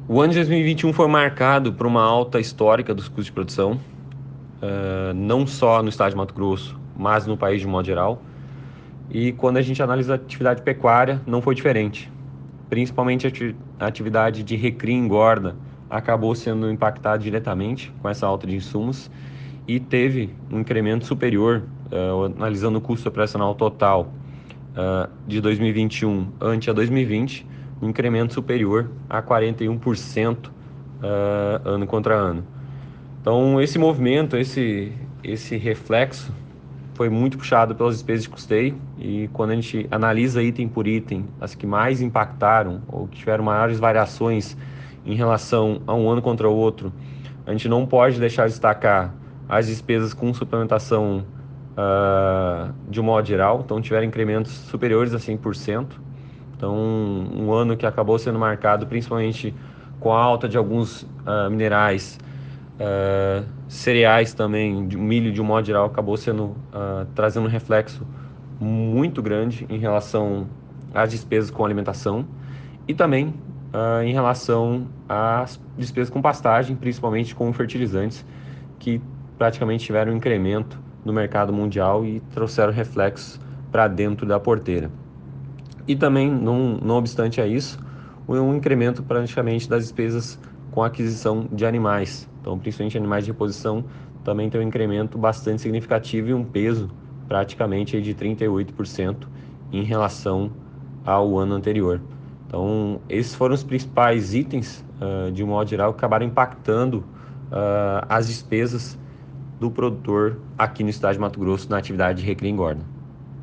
O ano de 2021 foi marcado por uma alta histórica dos custos de produção, não só no estado de Mato Grosso, mas no país de modo geral. E quando a gente analisa a atividade pecuária, não foi diferente. Principalmente a atividade de recria e engorda acabou sendo impactada diretamente com essa alta de insumos e teve um incremento superior, analisando o custo operacional total de 2021 ante a 2020, um incremento superior a 41% ano contra ano. Então, esse movimento, esse reflexo foi muito puxado pelas despesas de custeio e quando a gente analisa item por item, as que mais impactaram ou que tiveram maiores variações em relação a um ano contra o outro, a gente não pode deixar de destacar as despesas com suplementação de um modo geral, então tiveram incrementos superiores a 100%. Então, um ano que acabou sendo marcado principalmente com a alta de alguns minerais, cereais também, de milho de um modo geral, acabou sendo trazendo um reflexo muito grande em relação às despesas com alimentação e também em relação às despesas com pastagem, principalmente com fertilizantes, que praticamente tiveram um incremento no mercado mundial e trouxeram reflexos para dentro da porteira. E também, não obstante a isso, um incremento praticamente das despesas com aquisição de animais. Então, principalmente animais de reposição, também tem um incremento bastante significativo e um peso praticamente de 38% em relação ao ano anterior. Então, esses foram os principais itens, de um modo geral, que acabaram impactando as despesas do produtor aqui no estado de Mato Grosso na atividade de recria e engorda.